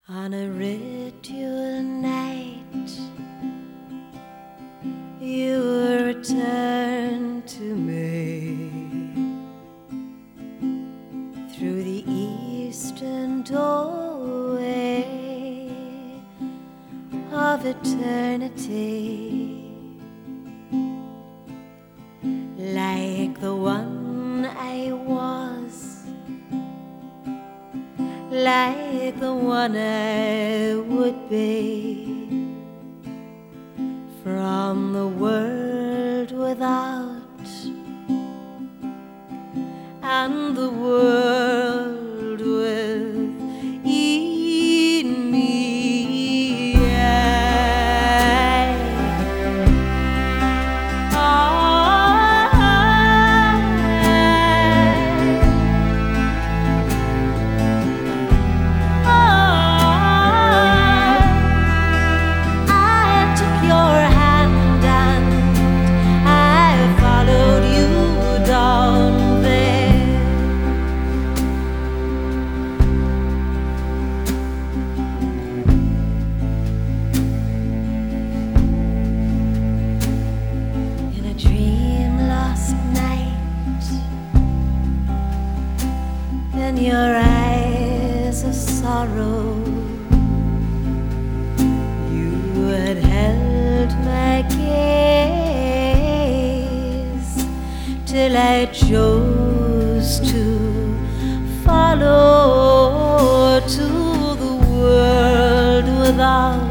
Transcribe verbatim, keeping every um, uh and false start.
On a ritual night, you returned to me through the eastern doorway of eternity, like the one I was, like the one I would be, from the world without and the world within me. I, in your eyes of sorrow, you had held my gaze till I chose to follow to the world without